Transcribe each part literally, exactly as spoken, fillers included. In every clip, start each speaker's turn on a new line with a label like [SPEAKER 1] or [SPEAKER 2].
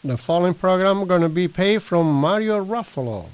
[SPEAKER 1] The following program going to be paid from Mario Ruffalo.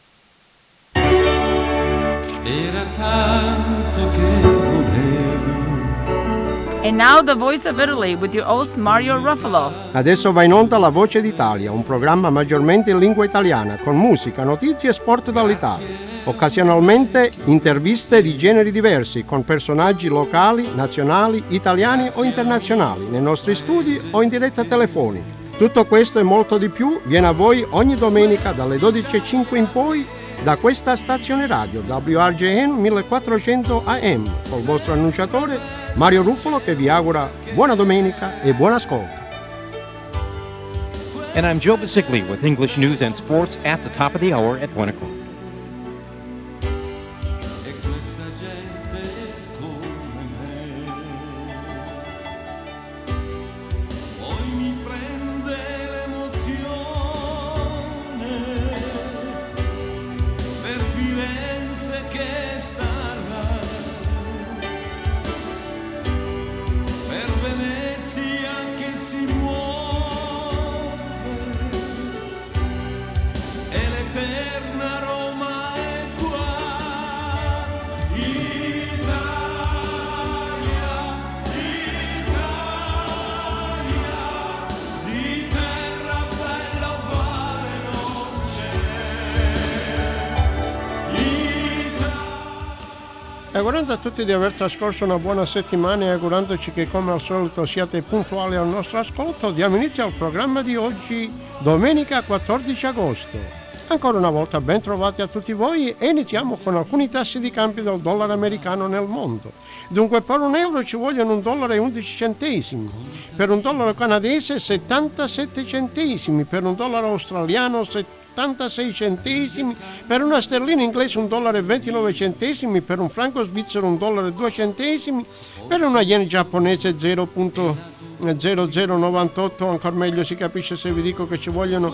[SPEAKER 2] Era tanto che volevo.
[SPEAKER 3] And now the Voice of Italy with your host Mario Ruffalo.
[SPEAKER 1] Adesso va in onda La Voce d'Italia, un programma maggiormente in lingua italiana, con musica, notizie e sport dall'Italia. Occasionalmente interviste di generi diversi, con personaggi locali, nazionali, italiani o internazionali, nei nostri studi o in diretta telefonica. Tutto questo e molto di più viene a voi ogni domenica dalle dodici e cinque in poi da questa stazione radio W R J N millequattrocento A M col vostro annunciatore Mario Ruffalo, che vi augura buona domenica e buon ascolto.
[SPEAKER 4] And I'm Joe Basicli with English news and sports at the top of the hour at one o'clock.
[SPEAKER 1] Augurando a tutti di aver trascorso una buona settimana e augurandoci che come al solito siate puntuali al nostro ascolto, diamo inizio al programma di oggi, domenica quattordici agosto. Ancora una volta ben trovati a tutti voi e iniziamo con alcuni tassi di cambio del dollaro americano nel mondo. Dunque per un euro ci vogliono un dollaro e undici centesimi, per un dollaro canadese settantasette centesimi, per un dollaro australiano settantasei centesimi, per una sterlina inglese un dollaro e ventinove centesimi, per un franco svizzero un dollaro e due centesimi, per una yen giapponese zero virgola zero zero novantotto, ancora meglio si capisce se vi dico che ci vogliono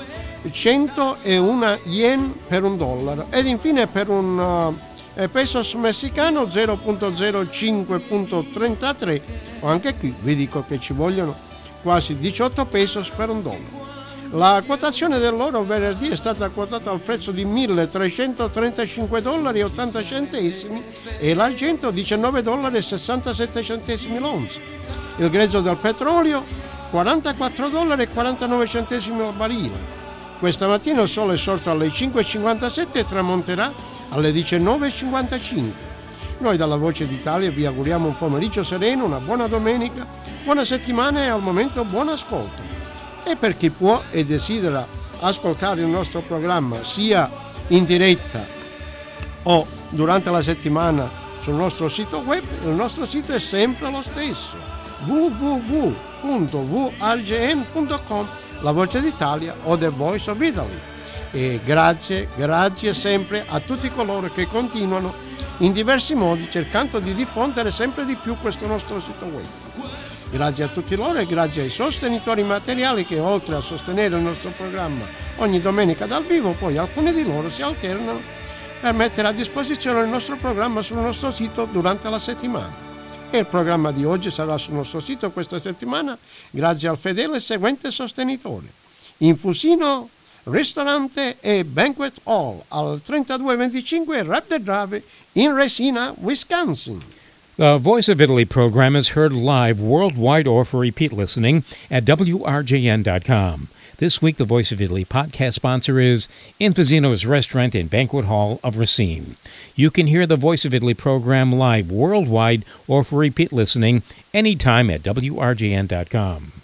[SPEAKER 1] centouno yen per un dollaro, ed infine per un uh, pesos messicano zero virgola zero cinque trentatré, o anche qui vi dico che ci vogliono quasi diciotto pesos per un dollaro. La quotazione dell'oro venerdì è stata quotata al prezzo di milletrecentotrentacinque dollari e ottanta centesimi e l'argento diciannove dollari e sessantasette centesimi l'onza. Il grezzo del petrolio quarantaquattro dollari e quarantanove centesimi al barile. Questa mattina il sole è sorto alle cinque e cinquantasette e tramonterà alle diciannove e cinquantacinque. Noi dalla Voce d'Italia vi auguriamo un pomeriggio sereno, una buona domenica, buona settimana e al momento buon ascolto. E per chi può e desidera ascoltare il nostro programma sia in diretta o durante la settimana sul nostro sito web, il nostro sito è sempre lo stesso, w w w punto v r j n punto com, la Voce d'Italia o The Voice of Italy. E grazie, grazie sempre a tutti coloro che continuano in diversi modi cercando di diffondere sempre di più questo nostro sito web. Grazie a tutti loro e grazie ai sostenitori materiali che, oltre a sostenere il nostro programma ogni domenica dal vivo, poi alcuni di loro si alternano per mettere a disposizione il nostro programma sul nostro sito durante la settimana. E il programma di oggi sarà sul nostro sito questa settimana grazie al fedele seguente sostenitore: Infusino Ristorante e Banquet Hall al trentadue venticinque Raptor Drive in Resina, Wisconsin.
[SPEAKER 5] The Voice of Italy program is heard live worldwide or for repeat listening at W R J N dot com. This week, the Voice of Italy podcast sponsor is Infusino's Restaurant and Banquet Hall of Racine. You can hear the Voice of Italy program live worldwide or for repeat listening anytime at W R J N dot com.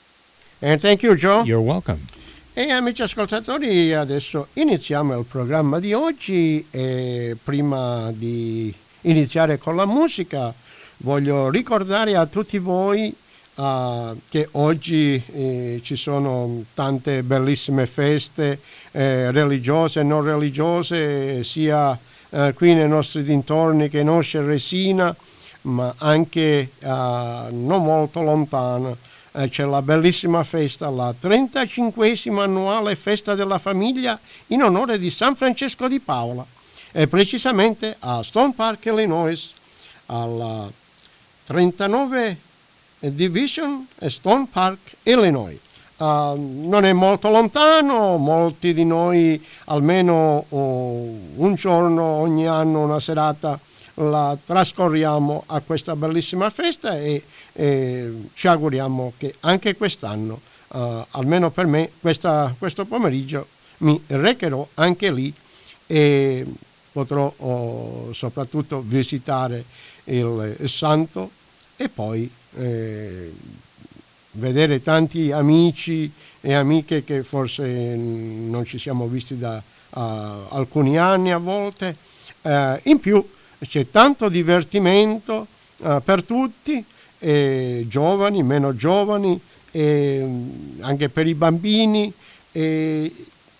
[SPEAKER 1] And thank you, Joe.
[SPEAKER 5] You're welcome.
[SPEAKER 1] E amici ascoltatori, adesso iniziamo il programma di oggi e prima di iniziare con la musica voglio ricordare a tutti voi uh, che oggi eh, ci sono tante bellissime feste eh, religiose e non religiose, sia eh, qui nei nostri dintorni che in Osce Resina, ma anche uh, non molto lontana. Eh, c'è la bellissima festa, la trentacinquesima annuale festa della famiglia in onore di San Francesco di Paola, e precisamente a Stone Park, Illinois, alla trentanove Division Stone Park, Illinois. uh, non è molto lontano, molti di noi almeno uh, un giorno ogni anno, una serata la trascorriamo a questa bellissima festa e, e ci auguriamo che anche quest'anno, uh, almeno per me, questa, questo pomeriggio mi recherò anche lì e potrò oh, soprattutto visitare il, il santo e poi eh, vedere tanti amici e amiche che forse non ci siamo visti da uh, alcuni anni a volte. Uh, in più c'è tanto divertimento uh, per tutti, eh, giovani, meno giovani, eh, anche per i bambini. E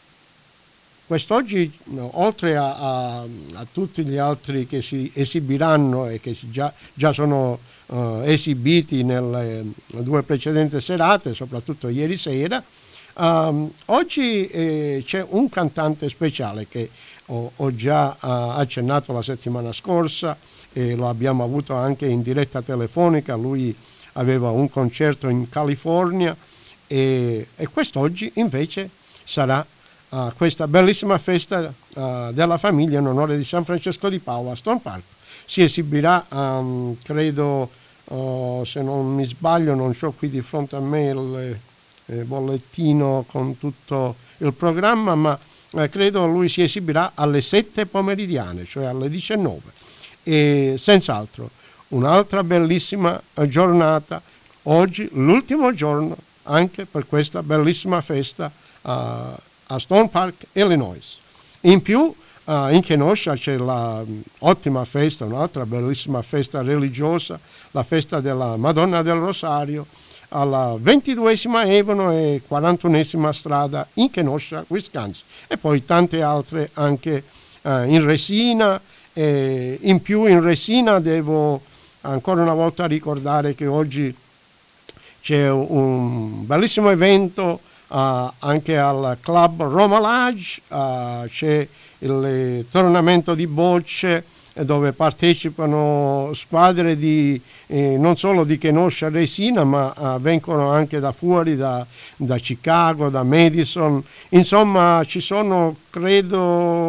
[SPEAKER 1] quest'oggi, no, oltre a, a, a tutti gli altri che si esibiranno e che si già, già sono uh, esibiti nelle due precedenti serate, soprattutto ieri sera, um, oggi eh, c'è un cantante speciale che ho, ho già uh, accennato la settimana scorsa e lo abbiamo avuto anche in diretta telefonica. Lui aveva un concerto in California e, e quest'oggi invece sarà Uh, questa bellissima festa uh, della famiglia in onore di San Francesco di Paola a Stone Park. Si esibirà, um, credo, uh, se non mi sbaglio, non ho qui di fronte a me il eh, bollettino con tutto il programma, ma eh, credo lui si esibirà alle sette pomeridiane, cioè alle diciannove. E senz'altro un'altra bellissima giornata, oggi l'ultimo giorno anche per questa bellissima festa uh, a Stone Park, Illinois. In più uh, in Kenosha c'è l'ottima festa, un'altra bellissima festa religiosa, la festa della Madonna del Rosario, alla ventiduesima Avon e quarantunesima strada in Kenosha, Wisconsin, e poi tante altre anche uh, in Resina. E in più in Resina devo ancora una volta ricordare che oggi c'è un bellissimo evento Uh, anche al club Roma Lodge, uh, c'è il tornamento di bocce eh, dove partecipano squadre di, eh, non solo di Kenosha Resina, ma uh, vengono anche da fuori, da, da Chicago, da Madison. Insomma ci sono, credo,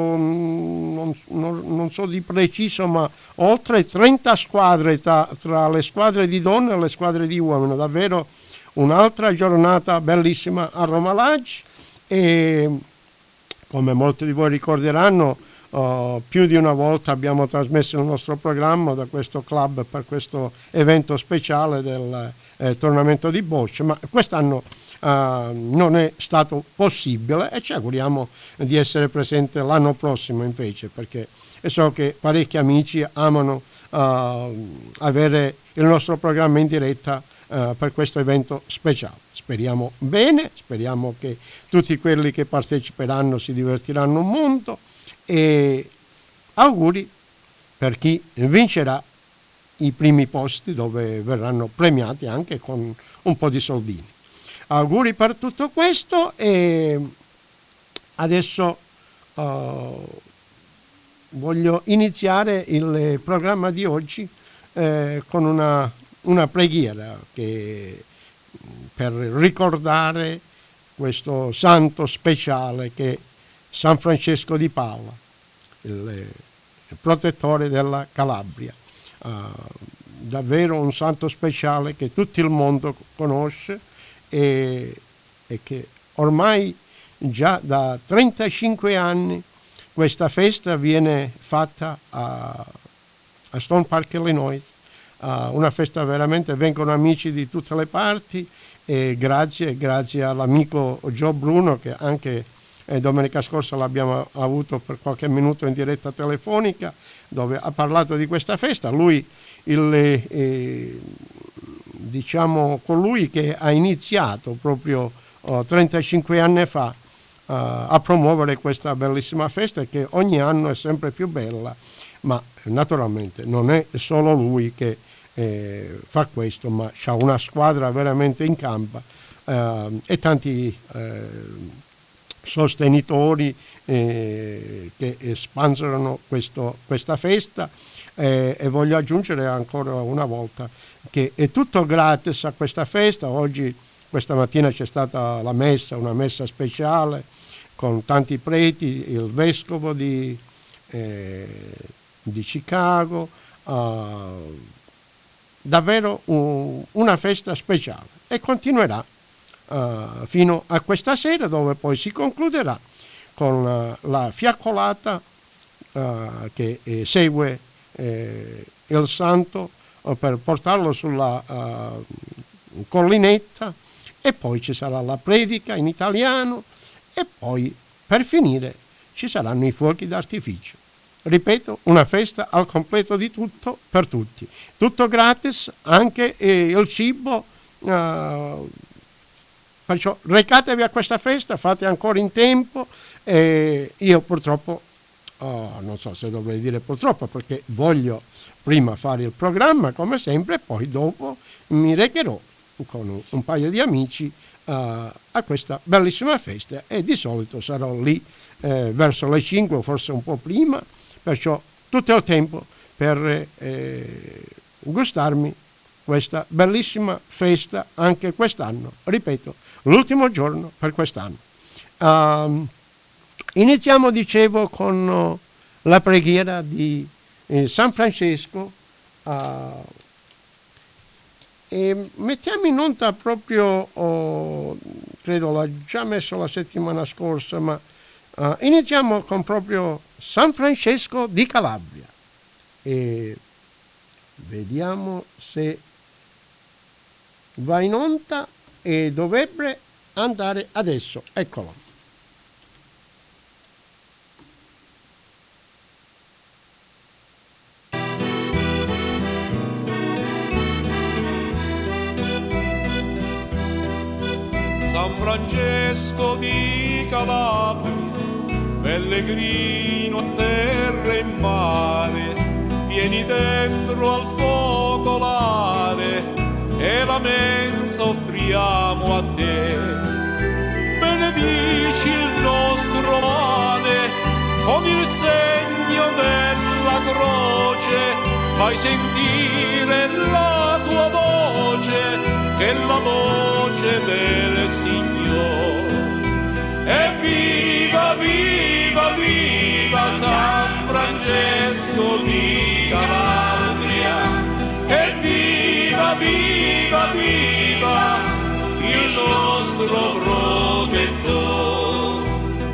[SPEAKER 1] non, non, non so di preciso, ma oltre trenta squadre tra, tra le squadre di donne e le squadre di uomini. Davvero un'altra giornata bellissima a Roma Lodge e come molti di voi ricorderanno uh, più di una volta abbiamo trasmesso il nostro programma da questo club per questo evento speciale del eh, tornamento di bocce, ma quest'anno uh, non è stato possibile e ci auguriamo di essere presente l'anno prossimo invece, perché so che parecchi amici amano uh, avere il nostro programma in diretta Uh, per questo evento speciale. Speriamo bene, speriamo che tutti quelli che parteciperanno si divertiranno un mondo e auguri per chi vincerà i primi posti, dove verranno premiati anche con un po' di soldini. Auguri per tutto questo e adesso uh, voglio iniziare il programma di oggi eh, con una una preghiera che, per ricordare questo santo speciale che è San Francesco di Paola, il, il protettore della Calabria. Uh, davvero un santo speciale che tutto il mondo conosce e, e che ormai già da trentacinque anni questa festa viene fatta a, a Stone Park, Illinois. Uh, una festa veramente, vengono amici di tutte le parti e grazie, grazie all'amico Gio Bruno che anche eh, domenica scorsa l'abbiamo avuto per qualche minuto in diretta telefonica dove ha parlato di questa festa. Lui, il, eh, diciamo colui che ha iniziato proprio oh, trentacinque anni fa uh, a promuovere questa bellissima festa che ogni anno è sempre più bella, ma naturalmente non è solo lui che Eh, fa questo, ma c'ha una squadra veramente in campo eh, e tanti eh, sostenitori eh, che sponsorano questo, questa festa eh, e voglio aggiungere ancora una volta che è tutto gratis a questa festa. Oggi questa mattina c'è stata la messa, una messa speciale con tanti preti, il vescovo di, eh, di Chicago, uh, davvero un, una festa speciale, e continuerà uh, fino a questa sera, dove poi si concluderà con uh, la fiaccolata uh, che eh, segue eh, il santo uh, per portarlo sulla uh, collinetta, e poi ci sarà la predica in italiano, e poi per finire ci saranno i fuochi d'artificio. Ripeto, una festa al completo di tutto per tutti, tutto gratis, anche eh, il cibo, uh, perciò recatevi a questa festa, fate ancora in tempo. Eh, io purtroppo, oh, non so se dovrei dire purtroppo, perché voglio prima fare il programma come sempre, e poi dopo mi recherò con un, un paio di amici uh, a questa bellissima festa, e di solito sarò lì eh, verso le cinque o forse un po' prima, perciò tutto il tempo per eh, gustarmi questa bellissima festa anche quest'anno. Ripeto, l'ultimo giorno per quest'anno. Uh, iniziamo, dicevo, con uh, la preghiera di eh, San Francesco, uh, e mettiamo in nota proprio, oh, credo l'ho già messo la settimana scorsa, ma uh, iniziamo con proprio San Francesco di Calabria, e vediamo se va in onda, e dovrebbe andare adesso. Eccolo.
[SPEAKER 2] San Francesco di Calabria, pellegrino a terra e mare, vieni dentro al focolare e la mensa offriamo a te. Benedici il nostro male con il segno della croce, fai sentire la tua voce, che è la voce del Signore. E viva, viva, viva San Francesco di Calabria, e viva, viva, viva il nostro protettore.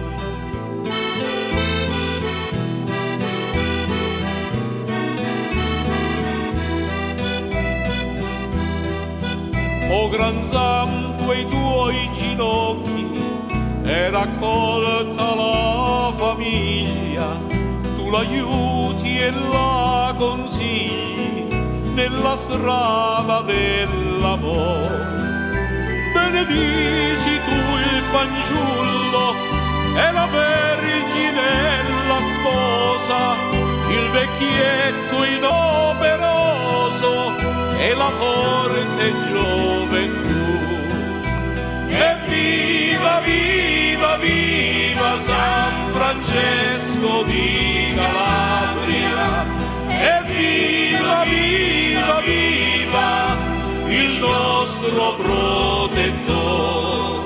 [SPEAKER 2] O gran santo ai tuoi ginocchi è raccolta la famiglia, tu l'aiuti e la consigli nella strada dell'amore. Benedici tu il fanciullo e la Vergine la sposa, il vecchietto inoperoso e la forte gioventù. E viva, viva, viva San Francesco di Calabria, e viva, viva, viva il nostro protettore.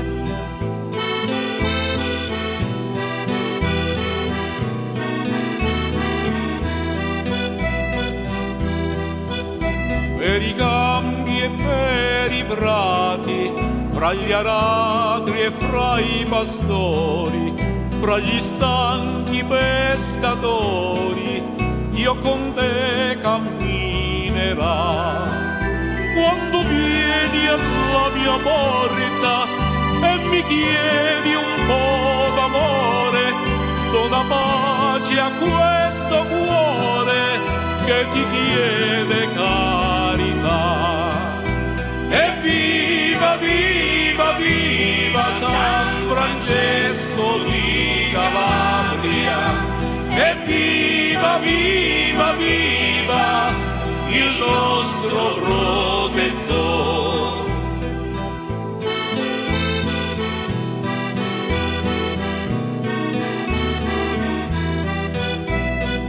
[SPEAKER 2] Per i campi e per i prati, fra gli aratri e fra i pastori, fra gli stanchi pescatori, io con te camminerò. Quando vieni alla mia porta e mi chiedi un po' d'amore, dona pace a questo cuore che ti chiede carità. E viva, viva, viva San Francesco di Calabria, e viva, viva, viva il nostro protettore.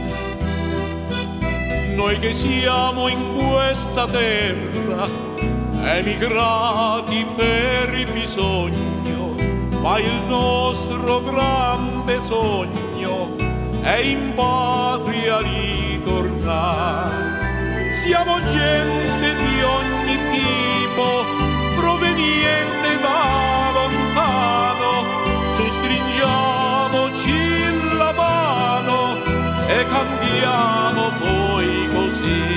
[SPEAKER 2] Noi che siamo in questa terra emigrati per il bisogno, ma il nostro grande sogno è in patria ritornare. Siamo gente di ogni tipo, proveniente da lontano, sostringiamoci la mano e cantiamo poi così.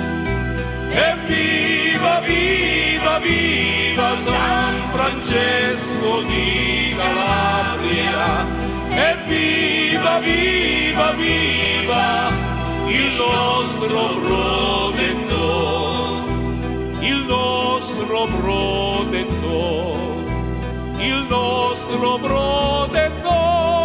[SPEAKER 2] Evviva, viva, viva San Francesco di Calabria! Evviva, viva, viva il nostro protettore, il nostro protettore, il nostro protettore.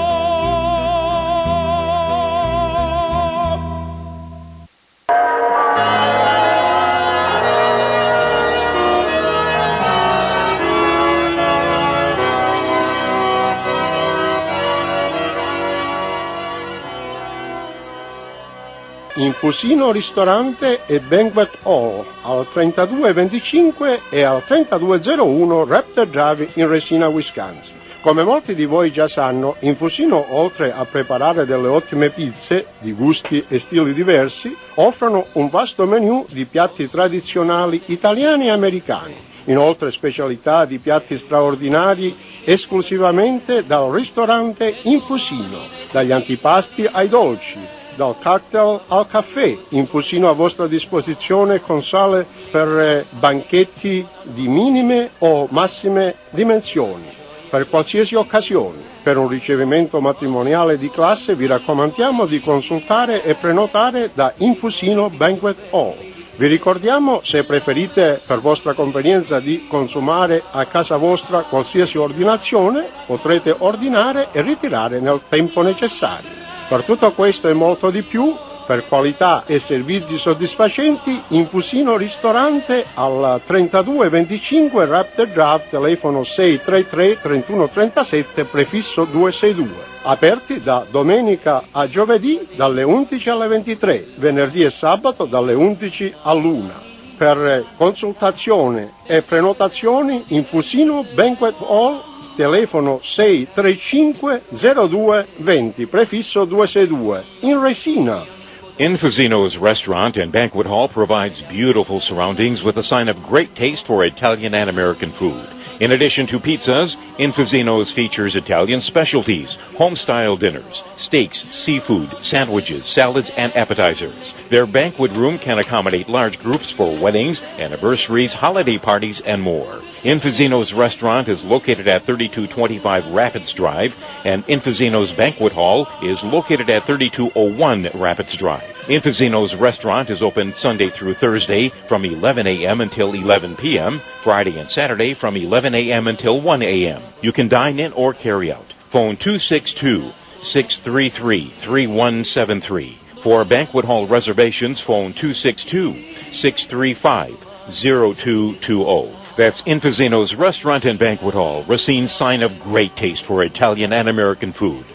[SPEAKER 1] Infusino ristorante e banquet hall al trentadue venticinque e al trentadue zero uno Raptor Drive in Resina, Wisconsin. Come molti di voi già sanno, Infusino, oltre a preparare delle ottime pizze di gusti e stili diversi, offrono un vasto menù di piatti tradizionali italiani e americani. Inoltre specialità di piatti straordinari esclusivamente dal ristorante Infusino, dagli antipasti ai dolci, dal cocktail al caffè. Infusino a vostra disposizione con sale per banchetti di minime o massime dimensioni, per qualsiasi occasione. Per un ricevimento matrimoniale di classe vi raccomandiamo di consultare e prenotare da Infusino Banquet Hall. Vi ricordiamo, se preferite per vostra convenienza di consumare a casa vostra qualsiasi ordinazione, potrete ordinare e ritirare nel tempo necessario. Per tutto questo e molto di più, per qualità e servizi soddisfacenti, Infusino ristorante al trentadue venticinque Raptor Drive, telefono sei tre tre trentuno trentasette, prefisso duecentosesantadue. Aperti da domenica a giovedì dalle undici alle ventitré, venerdì e sabato dalle undici all'una. Per consultazione e prenotazioni, Infusino Banquet Hall, telefono sei tre cinque zero due venti, prefisso duecentosessantadue, in Resina.
[SPEAKER 4] Infusino's restaurant and banquet hall provides beautiful surroundings with a sign of great taste for Italian and American food. In addition to pizzas, Infusino's features Italian specialties, home-style dinners, steaks, seafood, sandwiches, salads, and appetizers. Their banquet room can accommodate large groups for weddings, anniversaries, holiday parties, and more. Infusino's restaurant is located at thirty-two twenty-five Rapids Drive, and Infusino's banquet hall is located at thirty-two oh one Rapids Drive. Infusino's restaurant is open Sunday through Thursday from eleven a.m. until eleven p.m., Friday and Saturday from eleven a.m. until one a.m. You can dine in or carry out. Phone two six two, six three three, three one seven three. For banquet hall reservations, phone two six two, six three five, zero two two zero. That's Infusino's Restaurant and Banquet Hall, Racine's sign of great taste for Italian and American food.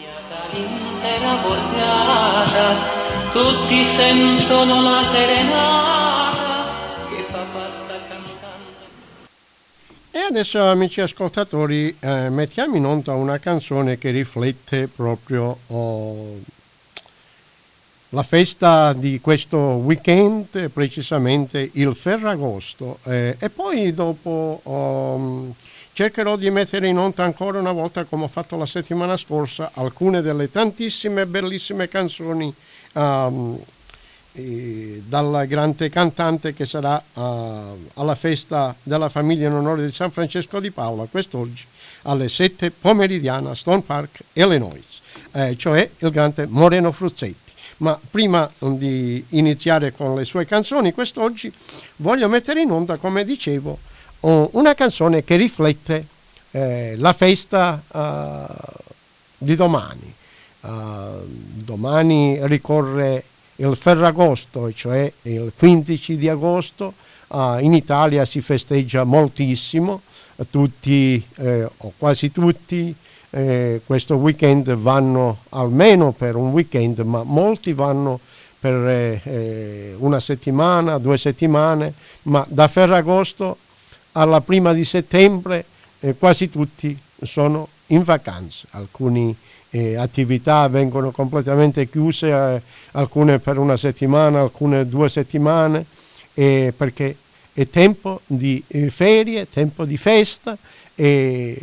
[SPEAKER 6] Tutti sentono la serenata che papà sta cantando.
[SPEAKER 1] E adesso, amici ascoltatori, eh, mettiamo in onda una canzone che riflette proprio oh, la festa di questo weekend, precisamente il Ferragosto, eh, e poi dopo um, cercherò di mettere in onda ancora una volta, come ho fatto la settimana scorsa, alcune delle tantissime bellissime canzoni um, eh, dal grande cantante che sarà uh, alla festa della famiglia in onore di San Francesco di Paola quest'oggi alle sette pomeridiana a Stone Park, Illinois, eh, cioè il grande Moreno Fruzzetti. Ma prima di iniziare con le sue canzoni quest'oggi voglio mettere in onda, come dicevo, una canzone che riflette eh, la festa uh, di domani. Uh, domani ricorre il Ferragosto, cioè il quindici di agosto. Uh, in Italia si festeggia moltissimo, tutti eh, o quasi tutti eh, questo weekend vanno, almeno per un weekend, ma molti vanno per eh, una settimana, due settimane, ma da Ferragosto alla prima di settembre eh, quasi tutti sono in vacanza. Alcune eh, attività vengono completamente chiuse, eh, alcune per una settimana, alcune due settimane, eh, perché è tempo di eh, ferie, tempo di festa e,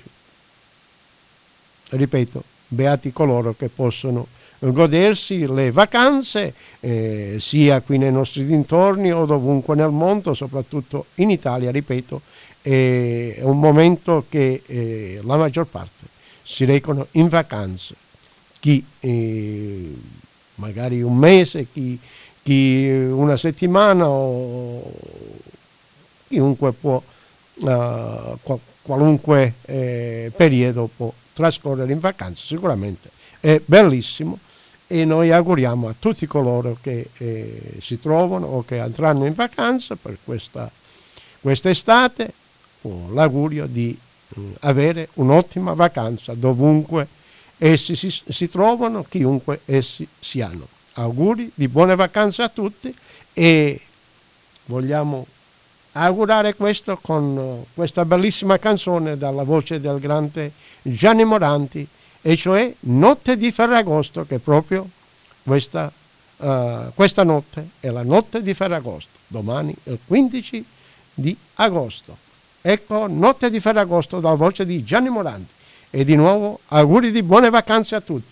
[SPEAKER 1] ripeto, beati coloro che possono godersi le vacanze, eh, sia qui nei nostri dintorni o dovunque nel mondo, soprattutto in Italia, ripeto, è un momento che eh, la maggior parte si recano in vacanze, chi eh, magari un mese, chi, chi una settimana, o chiunque può, uh, qualunque eh, periodo può trascorrere in vacanza. Sicuramente è bellissimo e noi auguriamo a tutti coloro che eh, si trovano o che andranno in vacanza per questa quest'estate l'augurio di mh, avere un'ottima vacanza dovunque essi si, si trovano, chiunque essi siano. Auguri di buone vacanze a tutti e vogliamo augurare questo con questa bellissima canzone dalla voce del grande Gianni Morandi, e cioè Notte di Ferragosto, che proprio questa, uh, questa notte è la notte di Ferragosto, domani è il quindici di agosto. Ecco, Notte di Ferragosto dalla voce di Gianni Morandi, e di nuovo auguri di buone vacanze a tutti.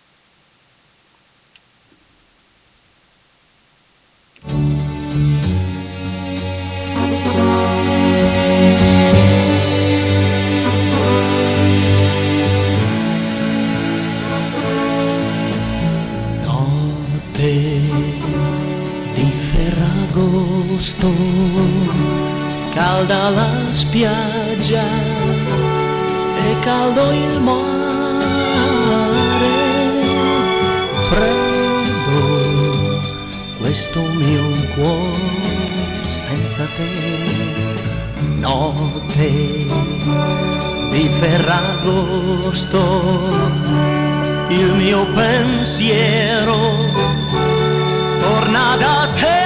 [SPEAKER 6] Calda la spiaggia e caldo il mare, freddo questo mio cuore senza te. Notte di Ferragosto, il mio pensiero torna da te.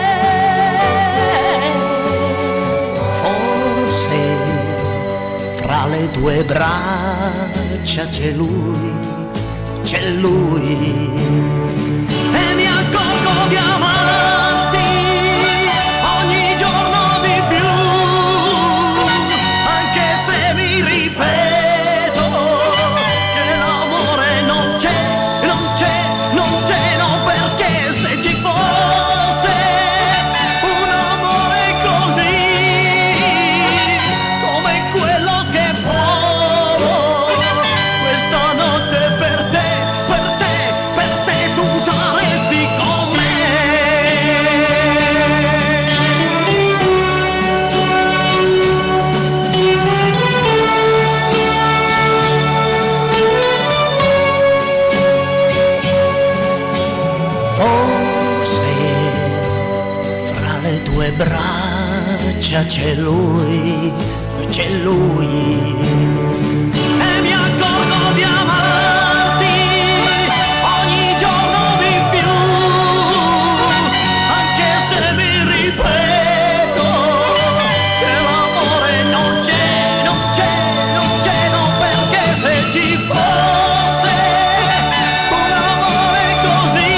[SPEAKER 6] Fra le tue braccia c'è lui, c'è lui, e mi accorgo di amarti ogni giorno di più, anche se mi ripeto che l'amore non c'è, non c'è, non c'è, no, perché se ci fosse un amore così come quello che provo questa notte per te, per te, per te, tu saresti con me. Forse fra le tue braccia c'è lui, c'è lui, e mi accorgo di amarti ogni giorno di più, anche se mi ripeto che l'amore non c'è, non c'è, non c'è, no, perché se ci fosse un amore così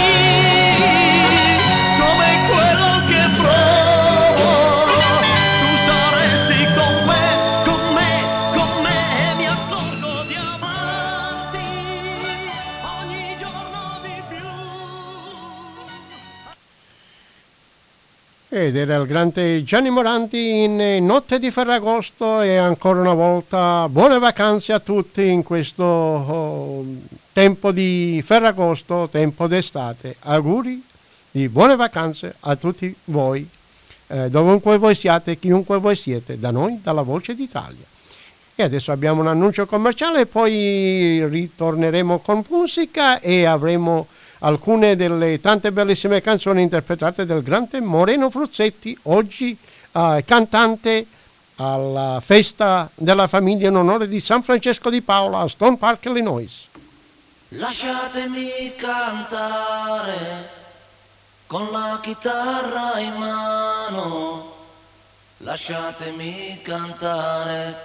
[SPEAKER 6] come quello che provo, tu saresti con me, con me, con me, e mi accorgo di amarti ogni giorno di più.
[SPEAKER 1] Ed era il grande Gianni Morandi in Notte di Ferragosto, e ancora una volta buone vacanze a tutti in questo oh, tempo di Ferragosto, tempo d'estate. Auguri di buone vacanze a tutti voi, eh, dovunque voi siate, chiunque voi siete, da noi, dalla Voce d'Italia. E adesso abbiamo un annuncio commerciale, poi ritorneremo con musica e avremo alcune delle tante bellissime canzoni interpretate dal grande Moreno Fruzzetti, oggi eh, cantante alla festa della famiglia in onore di San Francesco di Paola a Stone Park, Illinois.
[SPEAKER 7] Lasciatemi cantare con la chitarra in mano, lasciatemi cantare,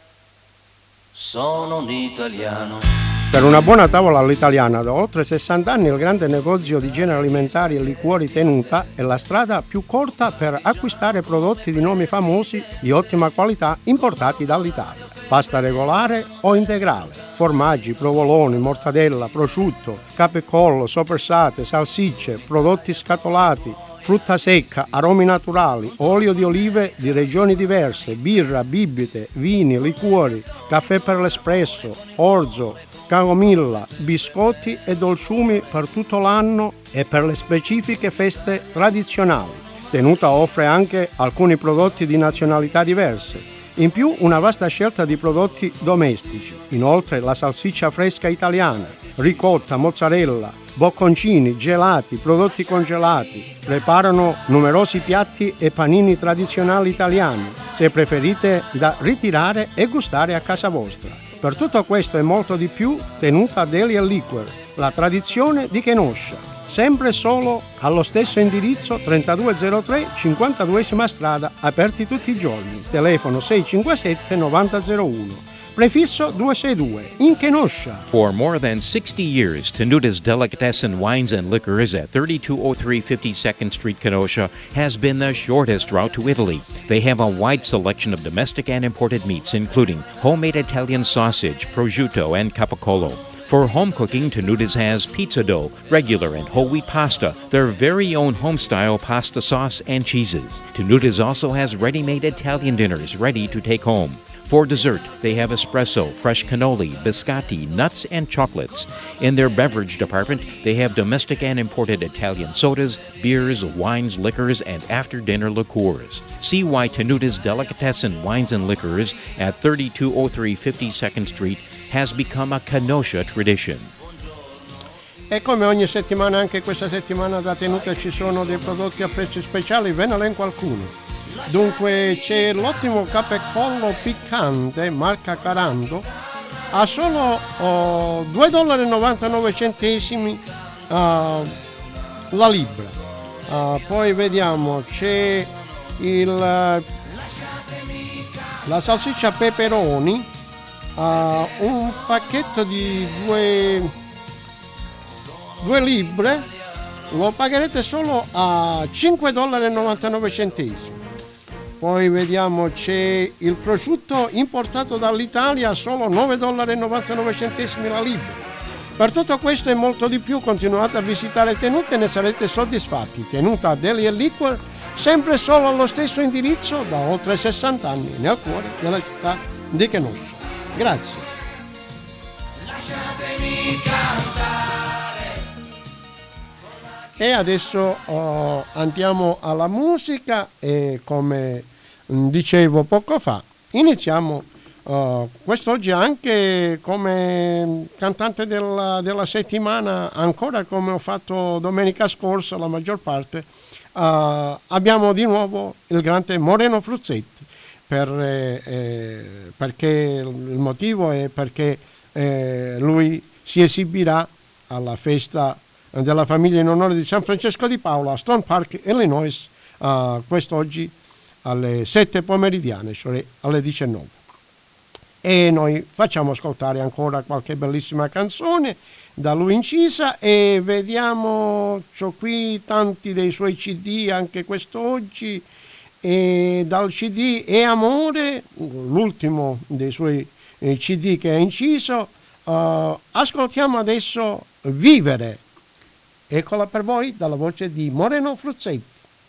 [SPEAKER 7] sono un italiano.
[SPEAKER 1] Per una buona tavola all'italiana da oltre sessanta anni il grande negozio di generi alimentari e liquori Tenuta è la strada più corta per acquistare prodotti di nomi famosi di ottima qualità importati dall'Italia. Pasta regolare o integrale, formaggi, provoloni, mortadella, prosciutto, capecollo, soppressate, salsicce, prodotti scatolati, frutta secca, aromi naturali, olio di olive di regioni diverse, birra, bibite, vini, liquori, caffè per l'espresso, orzo, camomilla, biscotti e dolciumi per tutto l'anno e per le specifiche feste tradizionali. Tenuta offre anche alcuni prodotti di nazionalità diverse. In più una vasta scelta di prodotti domestici. Inoltre la salsiccia fresca italiana, ricotta, mozzarella, bocconcini, gelati, prodotti congelati. Preparano numerosi piatti e panini tradizionali italiani, se preferite da ritirare e gustare a casa vostra. Per tutto questo e molto di più, Tenuta Deli and Liquor, la tradizione di Kenosha. Sempre solo allo stesso indirizzo trentadue zero tre, cinquantaduesima strada, aperti tutti i giorni. Telefono sei cinque sette nove zero zero uno. Prefisso duecentosesantadue, in Kenosha.
[SPEAKER 5] For more than sixty years, Tenuta's Delicatessen Wines and Liquors at thirty-two oh three fifty-second Street, Kenosha, has been the shortest route to Italy. They have a wide selection of domestic and imported meats, including homemade Italian sausage, prosciutto, and capicola. For home cooking, Tenuta's has pizza dough, regular and whole wheat pasta, their very own home-style pasta sauce, and cheeses. Tenuta's also has ready-made Italian dinners ready to take home. For dessert, they have espresso, fresh cannoli, biscotti, nuts, and chocolates. In their beverage department, they have domestic and imported Italian sodas, beers, wines, liquors, and after-dinner liqueurs. See why Tenuta's Delicatessen Wines and Liquors at thirty-two oh three fifty-second Street has become a Kenosha tradition.
[SPEAKER 1] E come ogni settimana, anche questa settimana da Tenuta ci sono dei prodotti a prezzi speciali, ve ne elenco alcuni. Dunque c'è l'ottimo capecollo piccante marca Carando a solo oh, due dollari e novantanove centesimi uh, la libra. Uh, poi vediamo c'è il, uh, la salsiccia peperoni, uh, un pacchetto di due, due libbre, lo pagherete solo a cinque dollari e novantanove centesimi. Poi vediamo c'è il prosciutto importato dall'Italia a solo nove dollari e novantanove centesimi la libra. Per tutto questo e molto di più continuate a visitare Tenuta e ne sarete soddisfatti. Tenuta Deli and Liquor, sempre solo allo stesso indirizzo da oltre sessanta anni nel cuore della città di Kenosha. Grazie. Lasciatemi cantare. E adesso oh, andiamo alla musica e come dicevo poco fa, iniziamo uh, quest'oggi anche come cantante della, della settimana, ancora come ho fatto domenica scorsa la maggior parte, uh, abbiamo di nuovo il grande Moreno Fruzzetti, per, eh, eh, perché il motivo è perché eh, lui si esibirà alla festa della famiglia in onore di San Francesco di Paola a Stone Park, Illinois, uh, quest'oggi alle sette pomeridiane, cioè alle diciannove. E noi facciamo ascoltare ancora qualche bellissima canzone da lui incisa e vediamo, c'ho qui tanti dei suoi C D anche quest'oggi, e dal C D E Amore, l'ultimo dei suoi C D che ha inciso, uh, ascoltiamo adesso Vivere. Eccola per voi dalla voce di Moreno Fruzzetti.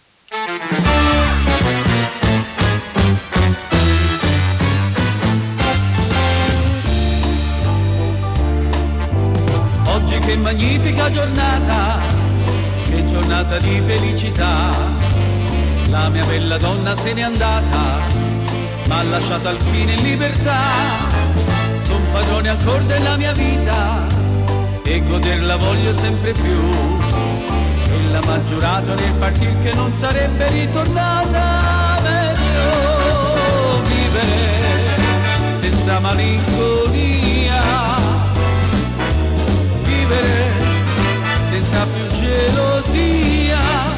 [SPEAKER 6] Oggi che magnifica giornata, che giornata di felicità. La mia bella donna se n'è andata, m'ha lasciata al fine in libertà. Son padrone ancora della mia vita e goderla voglio sempre più. Ella m'ha giurato nel partir che non sarebbe ritornata. Meglio vivere senza malinconia, vivere senza più gelosia,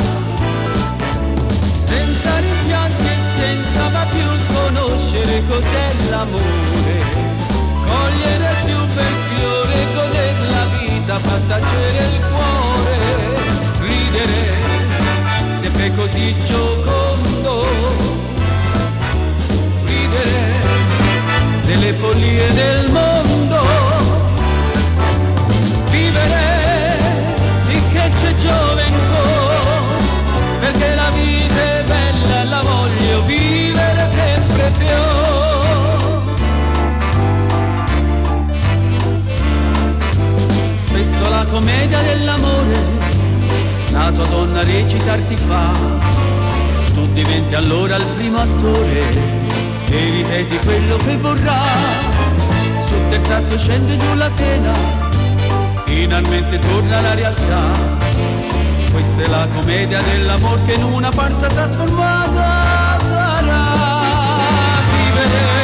[SPEAKER 6] commedia dell'amore, la tua donna recitarti fa, tu diventi allora il primo attore e ripeti quello che vorrà. Sul terzo atto scende giù la tela, finalmente torna la realtà. Questa è la commedia dell'amore che in una farsa trasformata sarà. Vivere.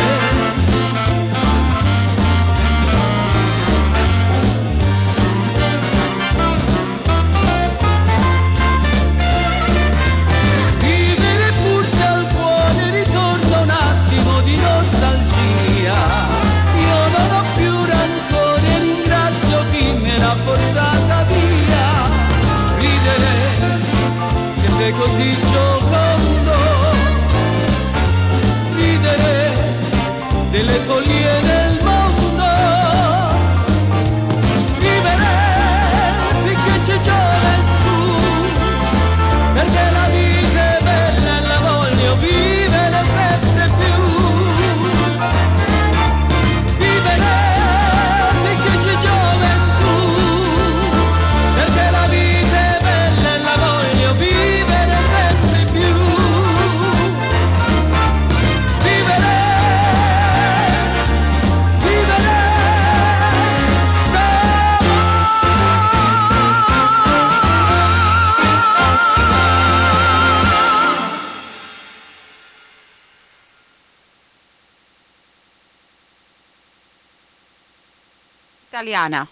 [SPEAKER 6] Vivere pulse al cuore, ritorna un attimo di nostalgia. Io non ho più rancore, ringrazio chi me l'ha portata via. Siete così giocondo, ridere delle follie del mondo, vivere finché c'è gioventù, perché la vita è bella e la voglio vivere sempre più. Vivere finché c'è gioventù, perché la vita è bella e la voglio vivere sempre più. Vivere, vivere
[SPEAKER 3] Italiana.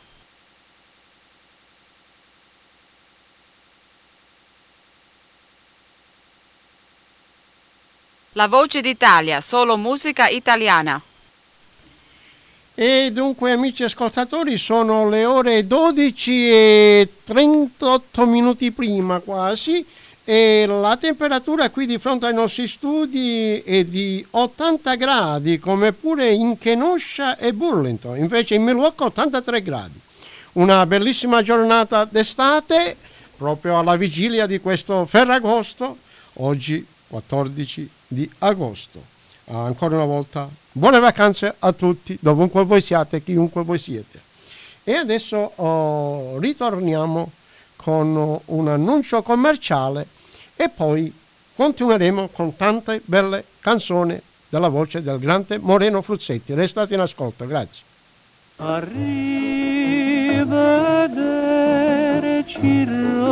[SPEAKER 3] La Voce d'Italia, solo musica italiana.
[SPEAKER 1] E dunque, amici ascoltatori, sono le ore dodici e trentotto minuti prima quasi, e la temperatura qui di fronte ai nostri studi è di ottanta gradi, come pure in Kenosha e Burlington. Invece in Milwaukee ottantatré gradi. Una bellissima giornata d'estate, proprio alla vigilia di questo Ferragosto, oggi quattordici di agosto. Ancora una volta buone vacanze a tutti, dovunque voi siate, chiunque voi siete. E adesso oh, ritorniamo con un annuncio commerciale e poi continueremo con tante belle canzoni dalla voce del grande Moreno Fruzzetti. Restate in ascolto, grazie.
[SPEAKER 6] Arrivederci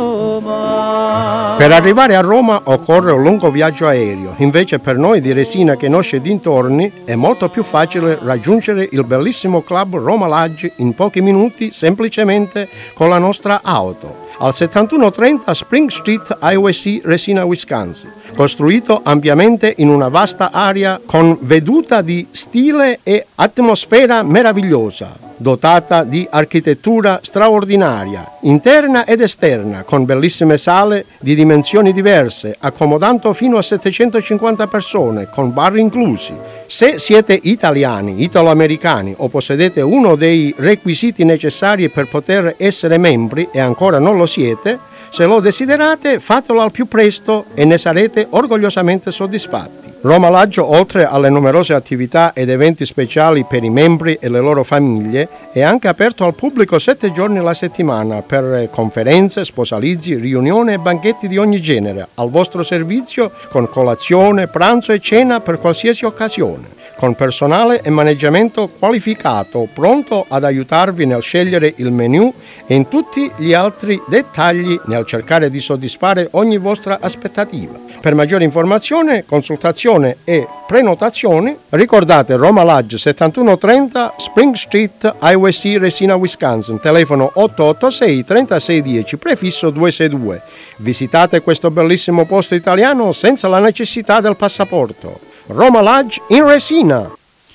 [SPEAKER 6] Roma.
[SPEAKER 1] Per arrivare a Roma occorre un lungo viaggio aereo, invece per noi di Resina, Kenosha e dintorni è molto più facile raggiungere il bellissimo club Roma Lodge in pochi minuti semplicemente con la nostra auto. Al settantuno trenta Spring Street, Highway C, Resina, Wisconsin, costruito ampiamente in una vasta area con veduta di stile e atmosfera meravigliosa, dotata di architettura straordinaria, interna ed esterna, con bellissime sale di dimensioni diverse, accomodando fino a settecentocinquanta persone, con bar inclusi. Se siete italiani, italo-americani o possedete uno dei requisiti necessari per poter essere membri e ancora non lo siete, se lo desiderate fatelo al più presto e ne sarete orgogliosamente soddisfatti. Roma Lodge, oltre alle numerose attività ed eventi speciali per i membri e le loro famiglie, è anche aperto al pubblico sette giorni alla settimana per conferenze, sposalizi, riunioni e banchetti di ogni genere, al vostro servizio con colazione, pranzo e cena per qualsiasi occasione, con personale e maneggiamento qualificato, pronto ad aiutarvi nel scegliere il menù e in tutti gli altri dettagli nel cercare di soddisfare ogni vostra aspettativa. Per maggiore informazione, consultazione e prenotazione, ricordate Roma Lodge settantuno trenta Spring Street, Highway C, Resina, Wisconsin, telefono otto otto sei trentasei dieci, prefisso duecentosessantadue. Visitate questo bellissimo posto italiano senza la necessità del passaporto. Roma Lodge in Resina.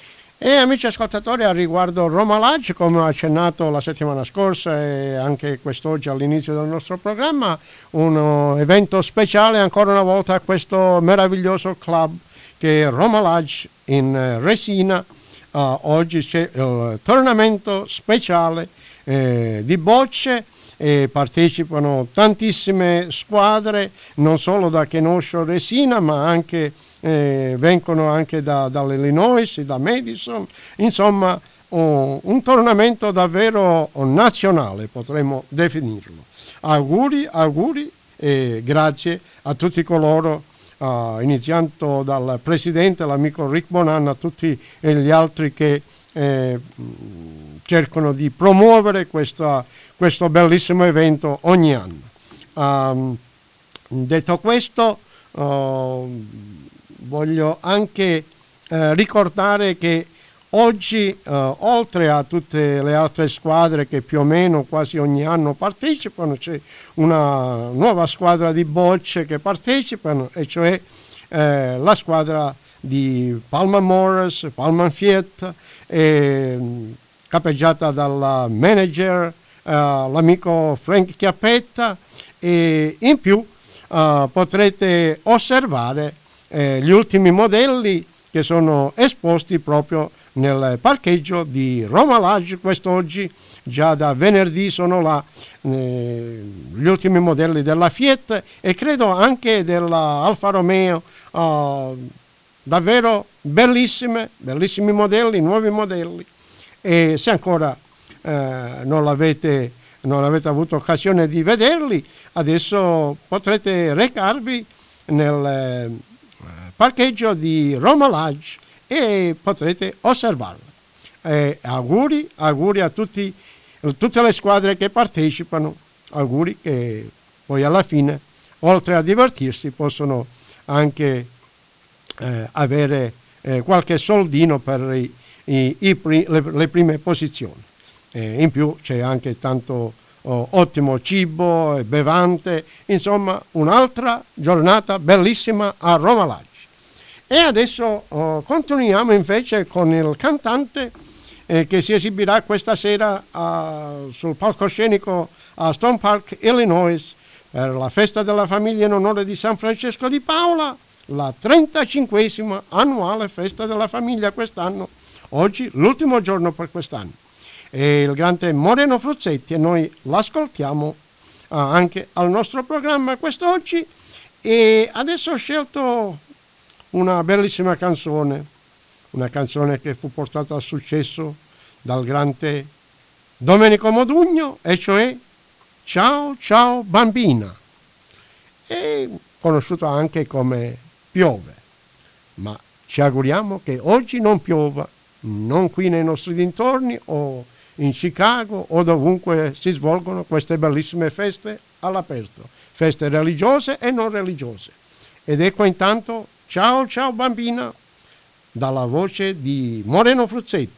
[SPEAKER 1] E amici ascoltatori, a riguardo Roma Lodge, come ho accennato la settimana scorsa e anche quest'oggi all'inizio del nostro programma, un evento speciale ancora una volta a questo meraviglioso club che è Roma Lodge in Resina. Uh, oggi c'è il tornamento speciale eh, di bocce e partecipano tantissime squadre, non solo da Kenosha Resina, ma anche Eh, vengono anche da, dall'Illinois, da Madison, insomma un, un tornamento davvero nazionale, potremmo definirlo. Auguri, auguri e grazie a tutti coloro, uh, iniziando dal presidente, l'amico Rick Bonanno, a tutti gli altri che eh, cercano di promuovere questa, questo bellissimo evento ogni anno. Um, detto questo, uh, voglio anche uh, ricordare che oggi, uh, oltre a tutte le altre squadre che più o meno quasi ogni anno partecipano, c'è una nuova squadra di bocce che partecipano, e cioè eh, la squadra di Palma Morris, Palma Fiat, eh, capeggiata dal manager, eh, l'amico Frank Chiappetta, e in più eh, potrete osservare eh, gli ultimi modelli che sono esposti proprio nel parcheggio di Roma Lodge quest'oggi. Già da venerdì sono là eh, gli ultimi modelli della Fiat e credo anche della Alfa Romeo, uh, davvero bellissime, bellissimi modelli, nuovi modelli, e se ancora eh, non l'avete non avete avuto occasione di vederli, adesso potrete recarvi nel eh, parcheggio di Roma Lodge e potrete osservarlo. Eh, auguri, auguri a tutti, tutte le squadre che partecipano, auguri che poi alla fine, oltre a divertirsi, possono anche eh, avere eh, qualche soldino per i, i, i, le, le prime posizioni. Eh, in più c'è anche tanto oh, ottimo cibo e bevante, insomma un'altra giornata bellissima a Roma Lodge. E adesso oh, continuiamo invece con il cantante eh, che si esibirà questa sera uh, sul palcoscenico a Stone Park, Illinois, per la festa della famiglia in onore di San Francesco di Paola, la trentacinquesima annuale festa della famiglia quest'anno, oggi l'ultimo giorno per quest'anno. E il grande Moreno Fruzzetti, e noi l'ascoltiamo uh, anche al nostro programma quest'oggi. E adesso ho scelto una bellissima canzone, una canzone che fu portata al successo dal grande Domenico Modugno, e cioè Ciao ciao bambina, e conosciuta anche come Piove, ma ci auguriamo che oggi non piova, non qui nei nostri dintorni o in Chicago o dovunque si svolgono queste bellissime feste all'aperto, feste religiose e non religiose. Ed ecco intanto Ciao ciao bambina, dalla voce di Moreno Fruzzetti.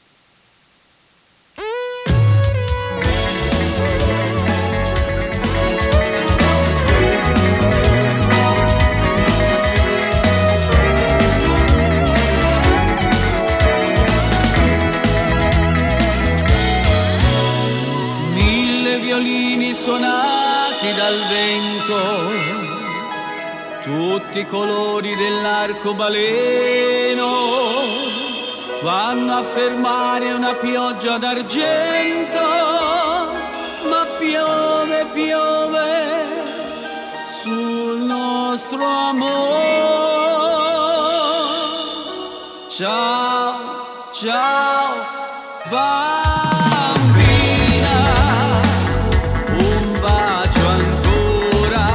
[SPEAKER 6] Mille violini suonati dal vento, tutti i colori dell'arcobaleno, vanno a fermare una pioggia d'argento, ma piove, piove sul nostro amore. Ciao, ciao, bambina, un bacio ancora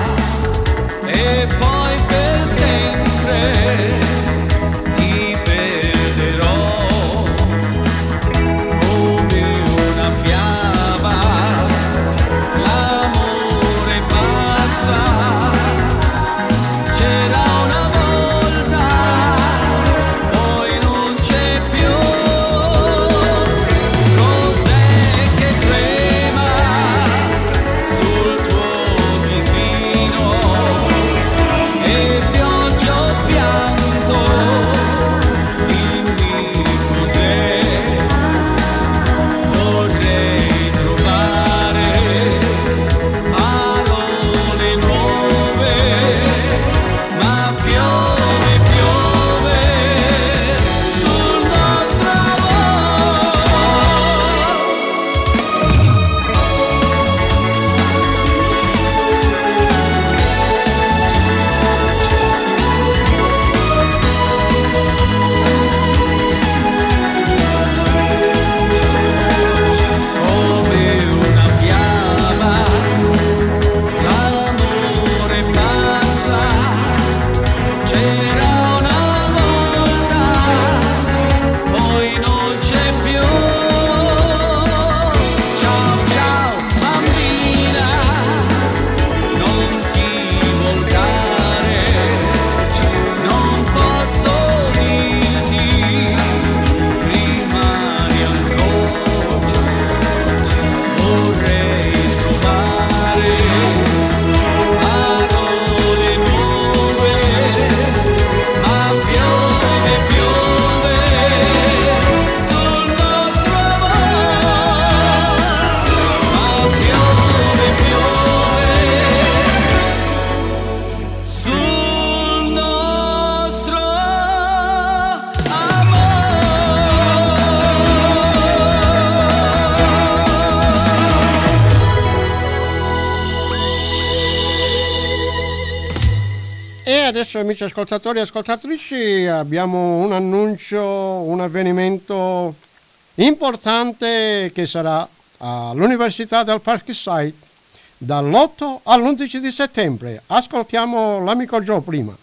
[SPEAKER 6] e poi per sempre ti perderò come una fiaba. L'amore passa, c'era una volta, poi non c'è più. Cos'è che trema sul tuo visino? E pioggia bianca
[SPEAKER 1] adesso, amici ascoltatori e ascoltatrici, abbiamo un annuncio, un avvenimento importante che sarà all'Università del Parkside dall'otto all'undici di settembre. Ascoltiamo l'amico Joe prima.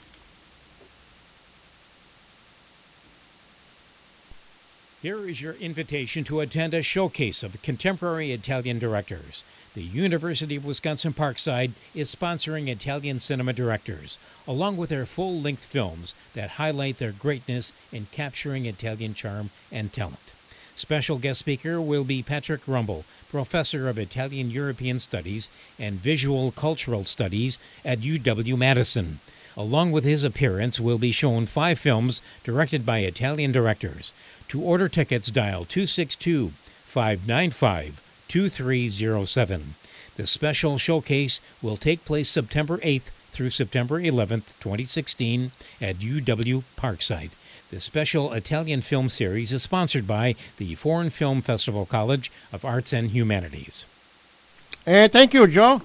[SPEAKER 5] Here is your invitation to attend a showcase of contemporary Italian directors. The University of Wisconsin-Parkside is sponsoring Italian cinema directors, along with their full-length films that highlight their greatness in capturing Italian charm and talent. Special guest speaker will be Patrick Rumble, Professor of Italian-European Studies and Visual Cultural Studies at U W-Madison. Along with his appearance will be shown five films directed by Italian directors. To order tickets, dial two six two, five nine five, two three zero seven. The special showcase will take place September eighth through September eleventh, twenty sixteen at U W-Parkside. The special Italian film series is sponsored by the Foreign Film Festival College of Arts and Humanities.
[SPEAKER 1] Eh, thank you, Joe.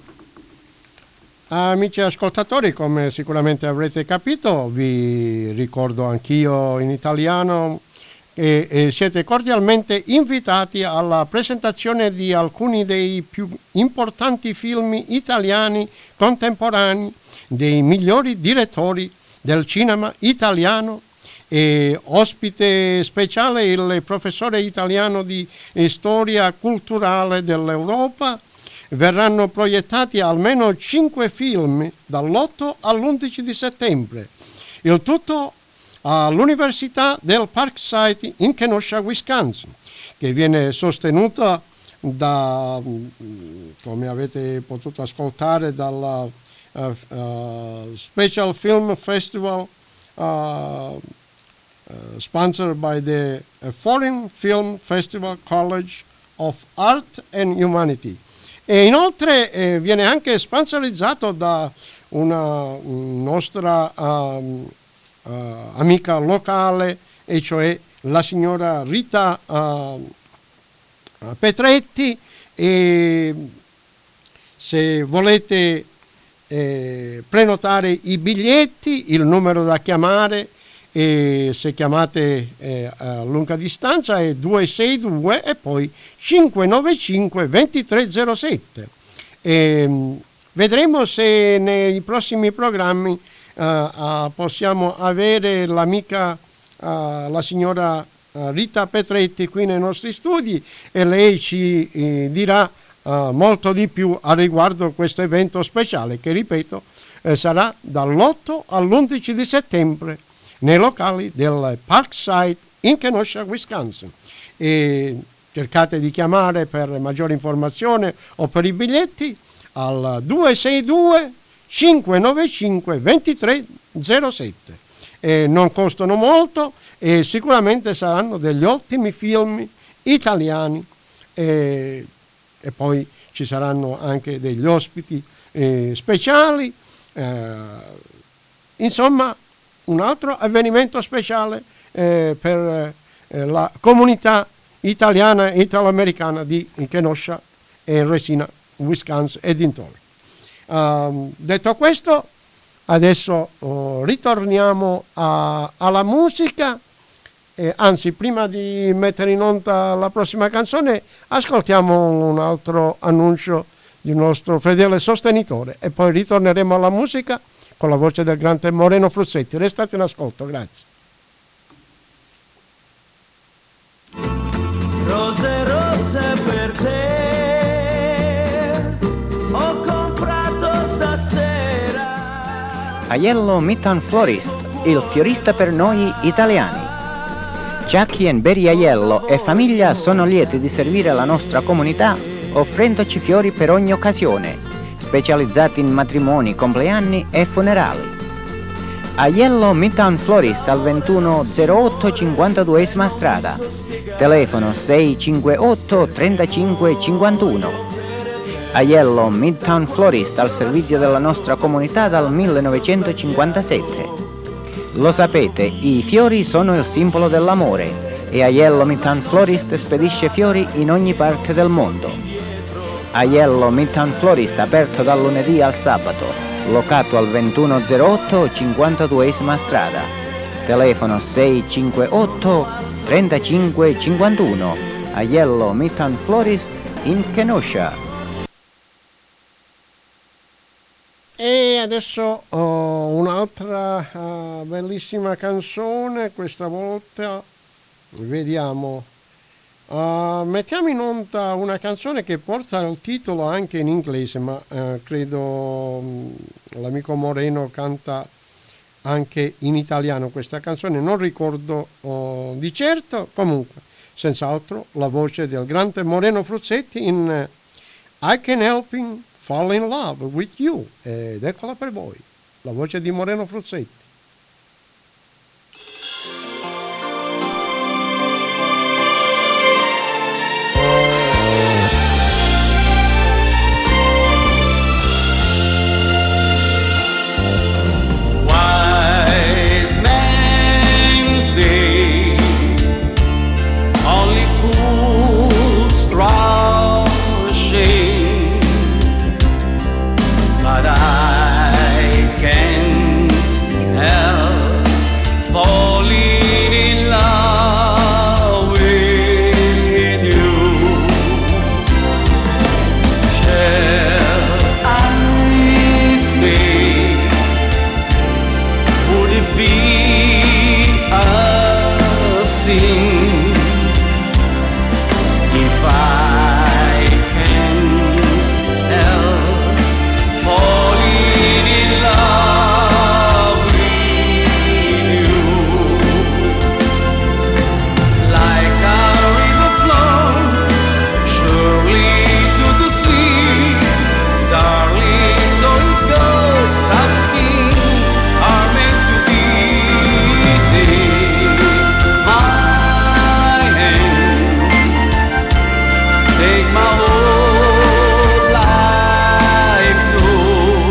[SPEAKER 1] Amici ascoltatori, come sicuramente avrete capito, vi ricordo anch'io in italiano e, e siete cordialmente invitati alla presentazione di alcuni dei più importanti film italiani contemporanei, dei migliori direttori del cinema italiano. E ospite speciale il professore italiano di storia culturale dell'Europa. Verranno proiettati almeno cinque film dall'otto all'undici di settembre. Il tutto all'Università del Parkside in Kenosha, Wisconsin, che viene sostenuta da, come avete potuto ascoltare, dalla uh, uh, Special Film Festival uh, Uh, sponsored by the uh, Foreign Film Festival College of Art and Humanity. E inoltre eh, viene anche sponsorizzato da una nostra um, uh, amica locale, e cioè la signora Rita uh, Petretti. E se volete eh, prenotare i biglietti, il numero da chiamare, e se chiamate eh, a lunga distanza è due sei due e poi cinque nove cinque due tre zero sette. E, vedremo se nei prossimi programmi uh, uh, possiamo avere l'amica, uh, la signora uh, Rita Petretti qui nei nostri studi, e lei ci eh, dirà uh, molto di più a riguardo questo evento speciale che, ripeto, eh, sarà dall'otto all'undici di settembre nei locali del Parkside in Kenosha, Wisconsin. E cercate di chiamare per maggiore informazione o per i biglietti al due sei due cinque nove cinque due tre zero sette. E non costano molto e sicuramente saranno degli ottimi film italiani, e, e poi ci saranno anche degli ospiti eh, speciali. Eh, insomma, un altro avvenimento speciale eh, per eh, la comunità italiana e italo-americana di Kenosha e Resina, Wisconsin e dintorni. Uh, detto questo, adesso uh, ritorniamo a, alla musica, eh, anzi prima di mettere in onda la prossima canzone ascoltiamo un altro annuncio di un nostro fedele sostenitore e poi ritorneremo alla musica con la voce del grande Moreno Fruzzetti. Restate in ascolto, grazie.
[SPEAKER 6] Rose rosse per te ho comprato stasera.
[SPEAKER 8] Aiello Midtown Florist, il fiorista per noi italiani. Chucky and Berry Aiello e famiglia sono lieti di servire la nostra comunità offrendoci fiori per ogni occasione, specializzati in matrimoni, compleanni e funerali. Aiello Midtown Florist al ventuno zero otto cinquantaduesima strada. Telefono sei cinque otto trentacinque cinquantuno. Aiello Midtown Florist al servizio della nostra comunità dal millenovecentocinquantasette. Lo sapete, i fiori sono il simbolo dell'amore e Aiello Midtown Florist spedisce fiori in ogni parte del mondo. Aiello Midtown Florist aperto dal lunedì al sabato, locato al ventuno zero otto cinquantaduesima strada. Telefono sei cinque otto trentacinque cinquantuno. Aiello Meat and Florist in Kenosha.
[SPEAKER 1] E adesso oh, un'altra uh, bellissima canzone, questa volta vediamo. Uh, mettiamo in onda una canzone che porta il titolo anche in inglese, ma uh, credo um, l'amico Moreno canta anche in italiano questa canzone, non ricordo uh, di certo, comunque senz'altro la voce del grande Moreno Fruzzetti in uh, I Can Help Him Fall in Love with You, ed eccola per voi, la voce di Moreno Fruzzetti.
[SPEAKER 6] Wise men say only fools throw shade, but I can't help falling in love with you. Shall I stay? Would it be a sin if I can't help falling in love with you? Like a river flows surely to the sea, darling, so it goes. Some things are meant to be. Take my hand, take my whole life too,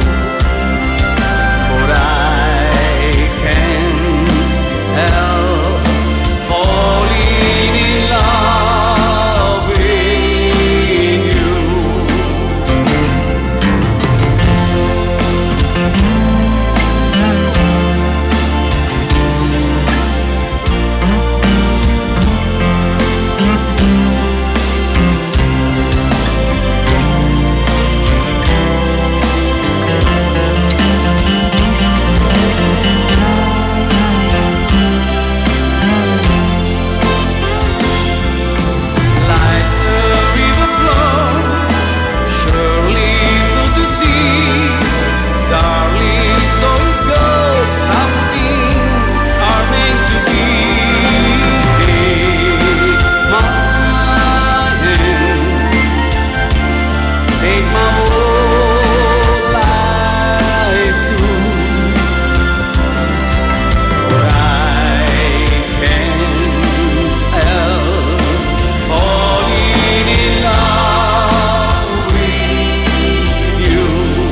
[SPEAKER 6] for I can't help falling in love with you. Like the river flows surely to the sea, darling, so it goes. Some things are meant to be. Take my hand, take my whole life too, for I can't help falling in love with you,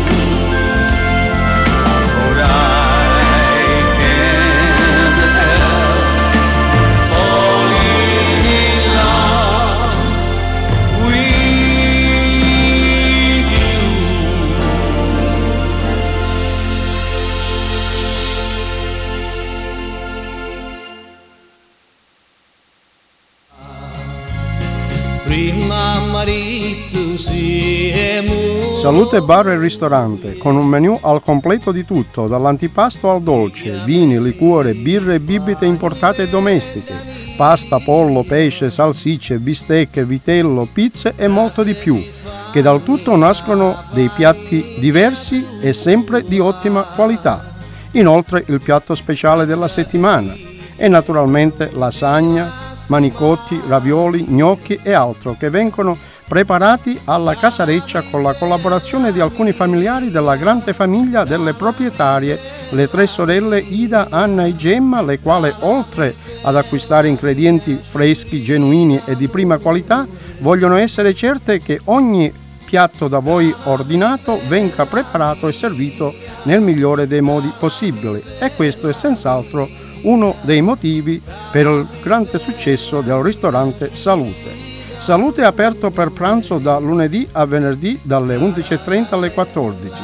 [SPEAKER 6] for I can't help falling in love with you. Prima marito siamo.
[SPEAKER 1] Salute Bar e Ristorante, con un menù al completo di tutto, dall'antipasto al dolce, vini, liquore, birre e bibite importate e domestiche, pasta, pollo, pesce, salsicce, bistecche, vitello, pizze e molto di più, che dal tutto nascono dei piatti diversi e sempre di ottima qualità. Inoltre il piatto speciale della settimana e naturalmente lasagna, manicotti, ravioli, gnocchi e altro che vengono preparati alla casareccia con la collaborazione di alcuni familiari della grande famiglia delle proprietarie, le tre sorelle Ida, Anna e Gemma, le quali oltre ad acquistare ingredienti freschi, genuini e di prima qualità, vogliono essere certe che ogni piatto da voi ordinato venga preparato e servito nel migliore dei modi possibili, e questo è senz'altro uno dei motivi per il grande successo del ristorante Salute. Salute è aperto per pranzo da lunedì a venerdì dalle undici e trenta alle quattordici,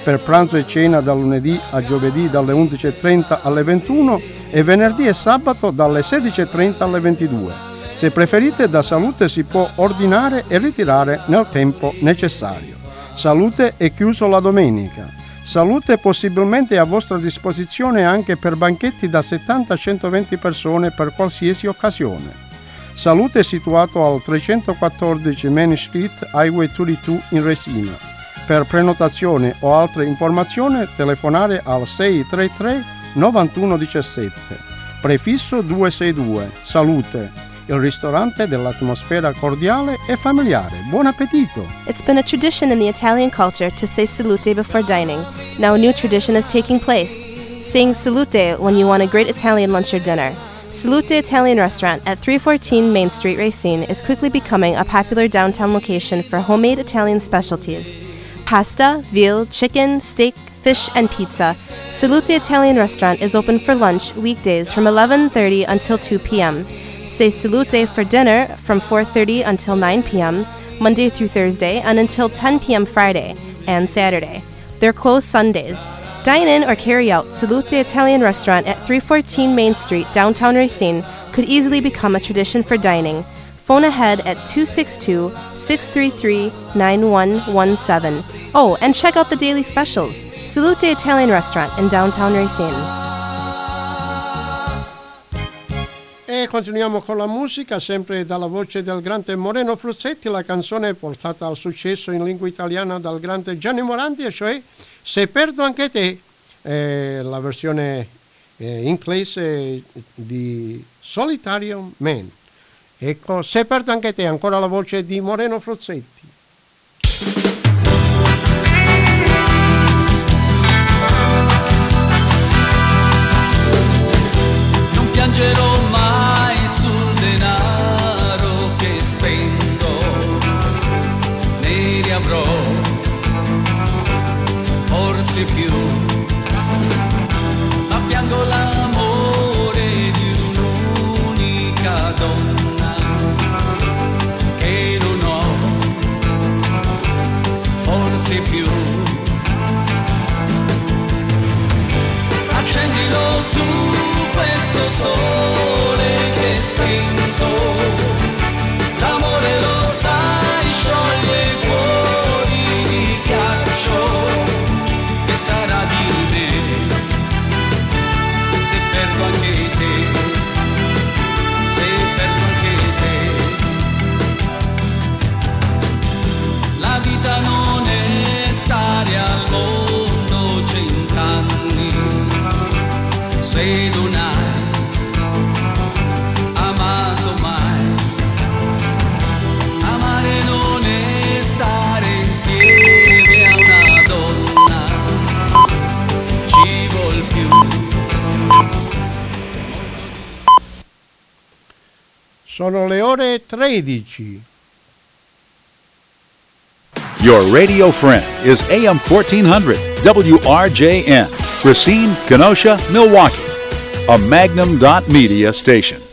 [SPEAKER 1] per pranzo e cena dal lunedì a giovedì dalle undici e trenta alle ventuno e venerdì e sabato dalle sedici e trenta alle ventidue. Se preferite, da Salute si può ordinare e ritirare nel tempo necessario. Salute è chiuso la domenica. Salute possibilmente è a vostra disposizione anche per banchetti da settanta a centoventi persone per qualsiasi occasione. Salute è situato al trecentoquattordici Main Street, Highway ventidue in Resina. Per prenotazione o altre informazioni telefonare al sei tre tre nove uno uno sette, prefisso duecentoseintadue. Salute, il ristorante dell'atmosfera cordiale e familiare. Buon appetito!
[SPEAKER 9] It's been a tradition in the Italian culture to say salute before dining. Now a new tradition is taking place, saying salute when you want a great Italian lunch or dinner. Salute Italian Restaurant at three fourteen Main Street, Racine is quickly becoming a popular downtown location for homemade Italian specialties. Pasta, veal, chicken, steak, fish, and pizza. Salute Italian Restaurant is open for lunch weekdays from eleven thirty until two p.m. Say Salute for dinner from four thirty until nine p.m. Monday through Thursday and until ten p.m. Friday and Saturday. They're closed Sundays. Dine in or carry out. Salute Italian Restaurant at three fourteen Main Street, downtown Racine, could easily become a tradition for dining. Phone ahead at two six two, six three three, nine one one seven. Oh, and check out the daily specials. Salute Italian Restaurant in downtown Racine.
[SPEAKER 1] E continuiamo con la musica, sempre dalla voce del grande Moreno Fruzzetti, la canzone portata al successo in lingua italiana dal grande Gianni Morandi, e cioè Se perdo anche te, eh, la versione eh, inglese di Solitario Man. Ecco, Se perdo anche te, ancora la voce di Moreno Fruzzetti.
[SPEAKER 6] Non piangerò mai sul denaro che spendo, ne riavrò forse più, ma piango l'amore di un'unica donna che non ho forse più. Accendilo tu questo sole che è spento, l'amore lo sai scioglie cuori di ghiaccio, che sarà di me se perdo anche te, se perdo anche te. La vita non è stare al mondo cent'anni, se non hai amato mai. Amare non è stare insieme a una donna, ci vuol più.
[SPEAKER 1] Sono le ore tredici.
[SPEAKER 10] Your radio friend is A M fourteen hundred W R J N, Racine, Kenosha, Milwaukee, a Magnum dot media station.